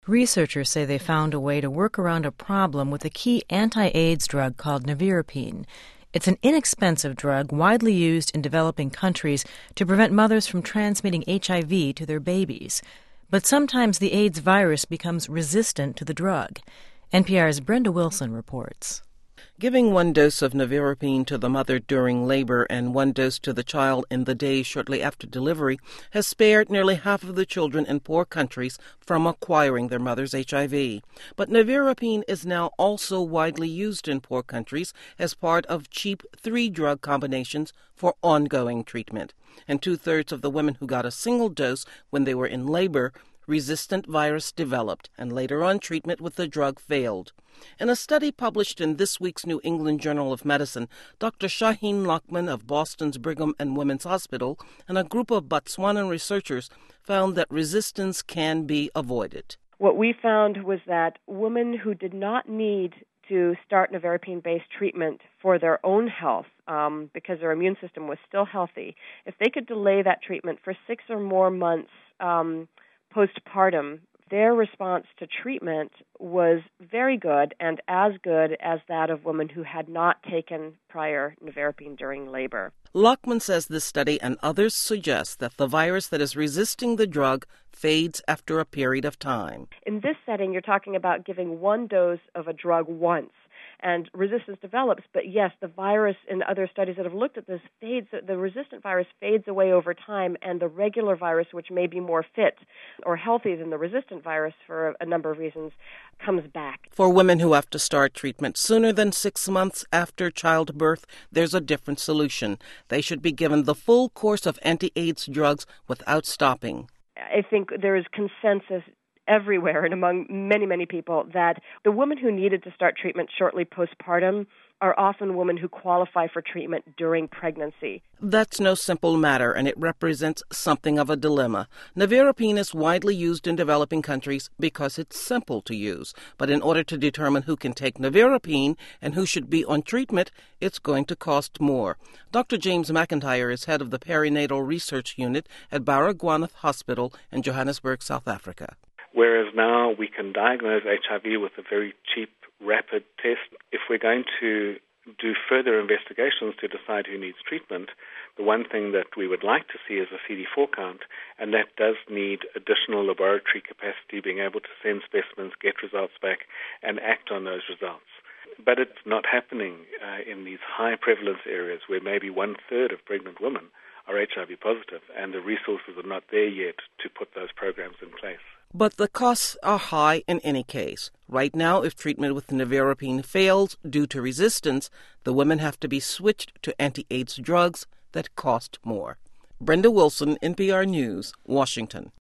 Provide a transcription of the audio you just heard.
Researchers say they found a way to work around a problem with a key anti-AIDS drug called nevirapine. It's an inexpensive drug widely used in developing countries to prevent mothers from transmitting HIV to their babies. But sometimes the AIDS virus becomes resistant to the drug. NPR's Brenda Wilson reports. Giving one dose of nevirapine to the mother during labor and one dose to the child in the days shortly after delivery has spared nearly half of the children in poor countries from acquiring their mother's HIV. But nevirapine is now also widely used in poor countries as part of cheap 3-drug combinations for ongoing treatment. And 2/3 of the women who got a single dose when they were in labor, resistant virus developed, and later on treatment with the drug failed. In a study published in this week's New England Journal of Medicine, Dr. Shaheen Lachman of Boston's Brigham and Women's Hospital and a group of Botswanan researchers found that resistance can be avoided. What we found was that women who did not need to start nevirapine-based treatment for their own health, because their immune system was still healthy, if they could delay that treatment for 6 or more months postpartum, their response to treatment was very good and as good as that of women who had not taken prior nevirapine during labor. Lachman says this study and others suggest that the virus that is resisting the drug fades after a period of time. In this setting, you're talking about giving one dose of a drug once, and resistance develops. But yes, the virus in other studies that have looked at this fades. The resistant virus fades away over time, and the regular virus, which may be more fit or healthy than the resistant virus for a number of reasons, comes back. For women who have to start treatment sooner than 6 months after childbirth, there's a different solution. They should be given the full course of anti-AIDS drugs without stopping. I think there is consensus everywhere and among many, many people that the women who needed to start treatment shortly postpartum are often women who qualify for treatment during pregnancy. That's no simple matter, and it represents something of a dilemma. Nevirapine is widely used in developing countries because it's simple to use. But in order to determine who can take nevirapine and who should be on treatment, it's going to cost more. Dr. James McIntyre is head of the Perinatal Research Unit at Baragwanath Hospital in Johannesburg, South Africa. Whereas now we can diagnose HIV with a very cheap, rapid test. If we're going to do further investigations to decide who needs treatment, the one thing that we would like to see is a CD4 count, and that does need additional laboratory capacity, being able to send specimens, get results back, and act on those results. But it's not happening in these high prevalence areas where maybe 1/3 of pregnant women are HIV positive, and the resources are not there yet to put those programs in place. But the costs are high in any case. Right now, if treatment with nevirapine fails due to resistance, the women have to be switched to anti-AIDS drugs that cost more. Brenda Wilson, NPR News, Washington.